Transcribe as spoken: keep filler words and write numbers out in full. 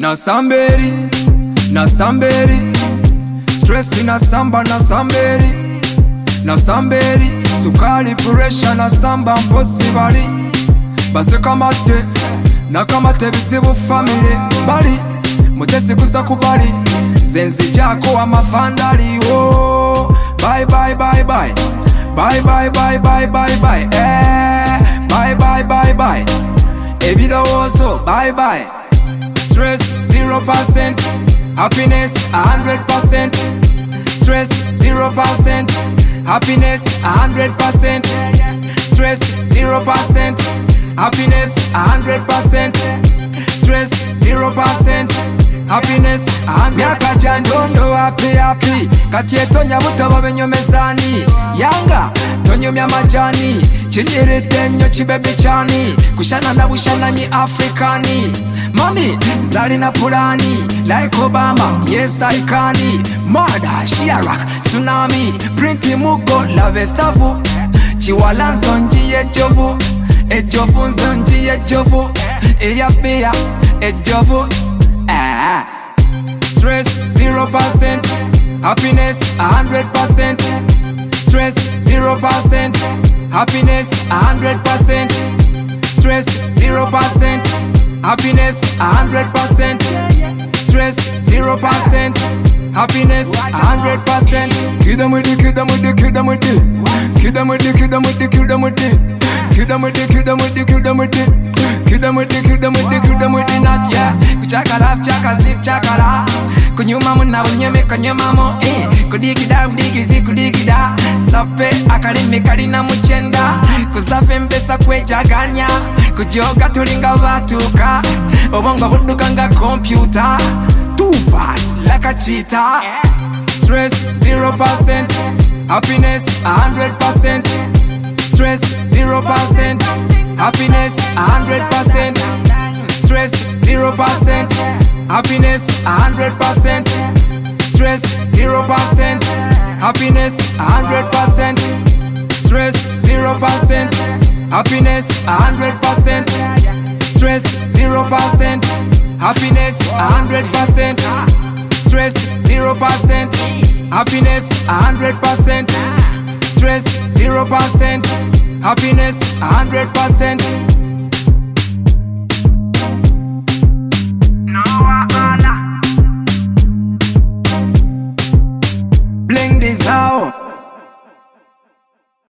na samberi, na samberi. Stress na samba na samberi, na samberi. Sukari pressure na samba impossible. Base kamate, na kamate bizibu family. Bali, mutesi kusa kubali. Zenzi jako amafandali. Oh, bye bye bye bye. Bye bye bye bye bye bye. Eh, bye bye bye bye. Ebido also bye bye. Stress zero percent, happiness a hundred percent. Stress zero percent, happiness a hundred percent. Stress zero percent, happiness a hundred percent. Stress zero percent, happiness a hundred percent. Myaka jandondo happy happy. Kati etonya butabo benyomezani. Yanga tonyomya majani. Chinyirite nnyo kibebi chani. Kushana na bushana nyi Afrikani. Mami zali na pulani. Like Obama, yes I can. Murder, Shirak, tsunami. Printi mugo lave thavu. Chiwala nzonji ejovu. Ejovu nzonji ejovu. Eya beya ejovu. Ah. Stress zero percent, happiness a hundred percent. Stress zero percent, happiness a hundred percent. Stress zero percent, happiness a hundred percent. Stress zero percent, happiness a hundred percent. Kill them with the, kill them with the, kill them with the. Kill them with the, kill them with the, kill them with the. Kill them with the, kill them with the, kill them with the. Kill them with the, kill them with the, kill them with the nut, yeah. Kuchakala, chaka, zip, chakala. Kunyuma muna unyeme, kunyuma mo, eh. Kudigida, udigizi, kudigida. Safe, akarime, karina muchenda. Kusafe mbesa kwejaganya. Kujoga tulinga batuka. Obonga buduka nga computer. Too fast, like a cheetah. Stress, zero percent. Happiness, a hundred percent. Stress, zero percent. Happiness, a hundred percent. Stress, zero percent. Happiness, a hundred percent. Stress, zero percent. Happiness, a hundred percent. Stress, zero percent. Happiness, a hundred percent. Stress, zero percent. Happiness, a hundred percent. Stress, zero percent. Happiness, a hundred percent. Stress, zero percent. Happiness, a hundred percent.